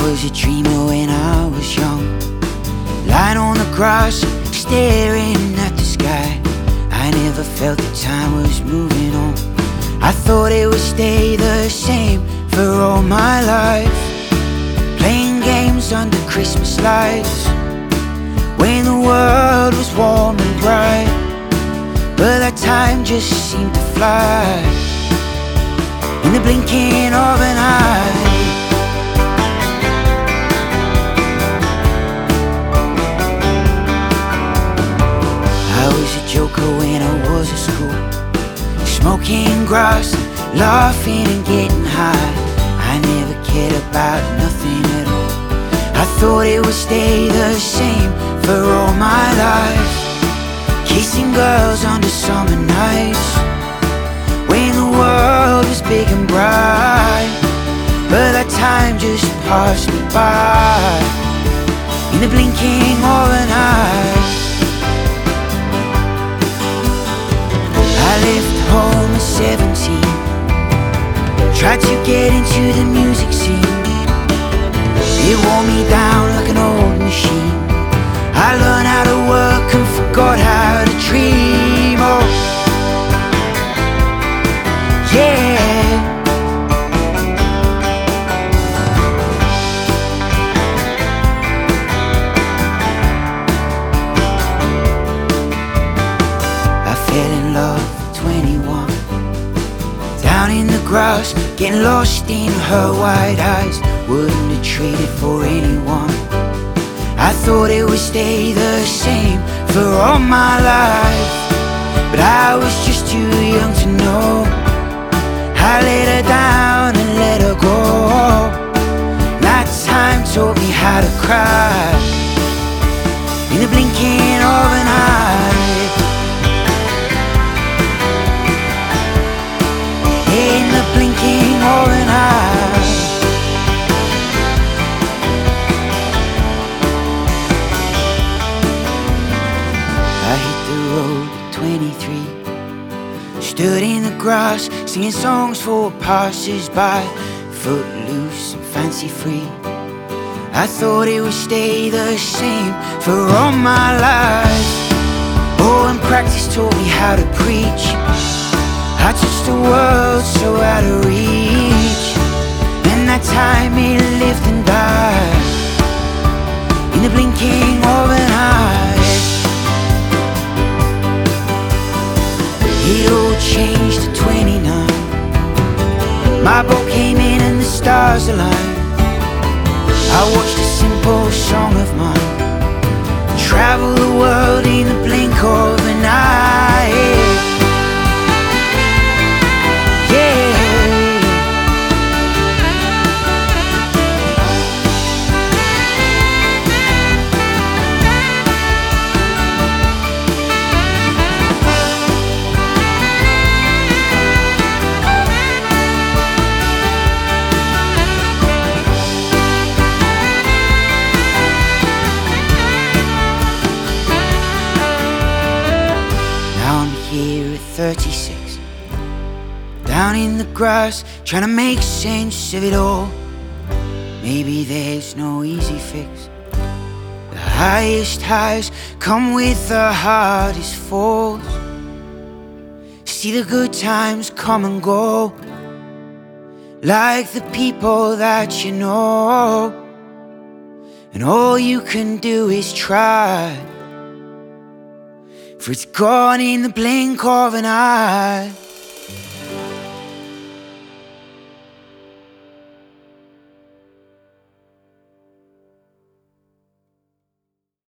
was a dreamer when I was young, lying on the grass, staring at the sky. I never felt that time was moving on. I thought it would stay the same for all my life, playing games under Christmas lights when the world was warm and bright. But that time just seemed to fly in the blinking of an eye. I was a joker when I was at school, smoking grass, laughing and getting high. I never cared about nothing at all. I thought it would stay the same for all my life, kissing girls under summer nights when the world was big and bright. But that time just passed me by in the blinking of an eye. I left home at 17, tried to get into the music scene. It wore me down like an old machine. I learned how to work and forgot how to dream. Oh, yeah. I fell in love at 21, down in the grass, getting lost in her wide eyes. Wouldn't have traded for anyone. I thought it would stay the same for all my life, but I was just too young to know. I let her down and let her go. That time taught me how to cry in the blinking of an eye. In the blinking of an eye. I hit the road at 23, stood in the grass, singing songs for passers-by, footloose and fancy-free. I thought it would stay the same for all my life. Oh, and practice taught me how to preach. I touched the world so out of reach, and that time it lived and died in the blinking of an eye. It all changed at 29. My boat came in and the stars aligned. I watched a simple song of mine travel the world in the blink of an eye. Now I'm here at 36, down in the grass, trying to make sense of it all. Maybe there's no easy fix. The highest highs come with the hardest falls. See the good times come and go, like the people that you know, and all you can do is try, for it's gone in the blink of an eye.